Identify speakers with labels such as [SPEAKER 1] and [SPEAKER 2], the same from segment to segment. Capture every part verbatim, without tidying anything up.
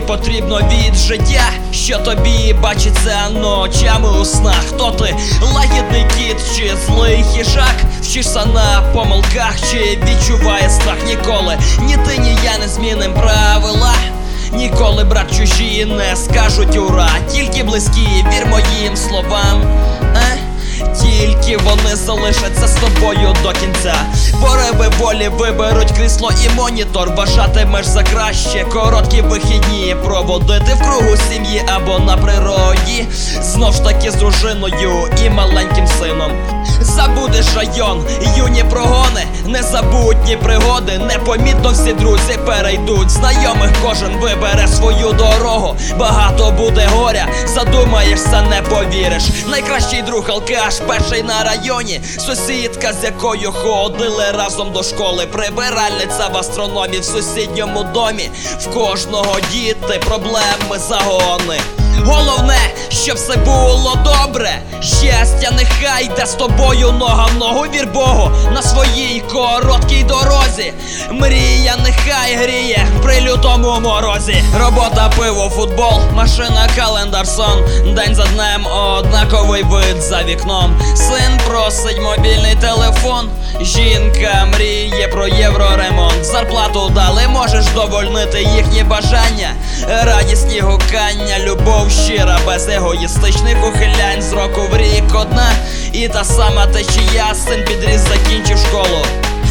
[SPEAKER 1] потрібно від життя, що тобі бачиться ночами у снах. Хто ти, лагідний кіт чи злий хижак? Вчишся на помилках чи відчуває страх? Ніколи ні ти, ні я не зміним правила. Ніколи, брат, чужі не скажуть ура. Тільки близькі, вір моїм словам, а? Тільки вони залишаться з тобою до кінця. Пориви волі виберуть крісло і монітор. Бажатимеш за краще короткі вихідні проводити в кругу сім'ї або на природі. Знов ж таки з дружиною і маленьким сином. Забудеш район, юні прогони, незабутні пригоди. Непомітно всі друзі перейдуть, знайомих кожен вибере свою дорогу. Багато буде горя, задумаєшся, не повіриш. Найкращий друг алкаш, перший на районі. Сусідка, з якою ходили разом до школи. Прибиральниця в астрономі в сусідньому домі. В кожного діти, проблеми, загони. Головне, щоб все було добре. Щастя нехай йде з тобою нога в ногу. Вір Богу на своїй короткій дорозі. Мрія нехай гріє при лютому морозі. Робота, пиво, футбол, машина, календар, сон. День за днем однаковий вид за вікном. Син просить мобільний телефон. Жінка мріє про євроремонт. Зарплату дали, можеш довольнити їхні бажання. Радісні гукання, любов щира, без егоїстичних ухилянь. З року в рік одна і та сама течія. Син підріс, закінчив школу.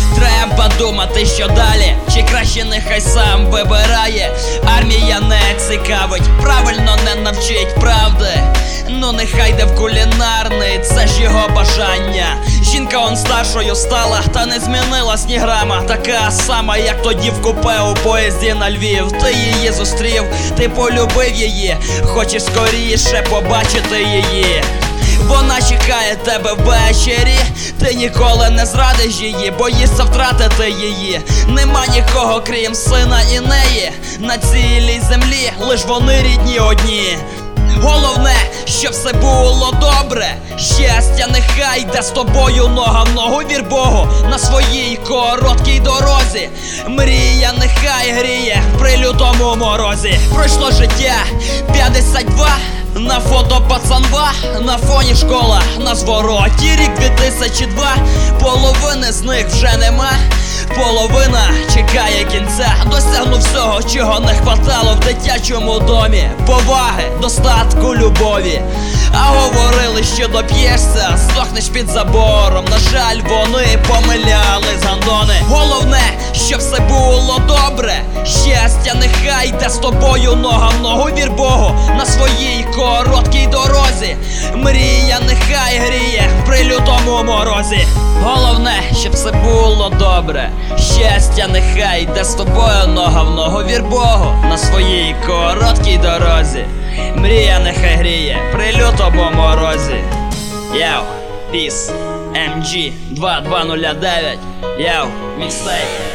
[SPEAKER 1] Треба думати, що далі, чи краще нехай сам вибирає. Армія не цікавить, правильно не навчить правди. Ну нехай йде в кулінарний, це ж його бажання. Жінка он старшою стала, та не змінилась ні грама. Така сама, як тоді в купе у поїзді на Львів. Ти її зустрів, ти полюбив її, хочеш скоріше побачити її. Вона чекає тебе ввечері, ти ніколи не зрадиш її, боїшся втратити її. Нема нікого крім сина і неї, на цілій землі лиш вони рідні одні. Головне, щоб все було добре. Щастя нехай йде з тобою нога в ногу. Вір Богу на своїй короткій дорозі. Мрія нехай гріє при лютому морозі. Пройшло життя п'ятдесят два. На фото пацанва, на фоні школа, на звороті рік дві тисячі другий. Половини з них вже нема, половина чекає кінця. Досягнув всього, чого не хватало в дитячому домі. Поваги, достатку, любові. А говорили, що доп'єшся, здохнеш під забором. На жаль, вони помилялись, гандони. Головне, щоб все було добре. Щастя нехай йде з тобою нога в ногу. Вір Богу на своїй короткій дорозі. Мрія нехай гріє при лютому морозі. Головне, щоб все було добре. Щастя нехай йде з тобою нога в ногу. Вір Богу на своїй короткій дорозі. Мрія нехай гріє при лютому морозі. Яу, піс, ем джі два два нуль дев'ять. Яу, мікстейп.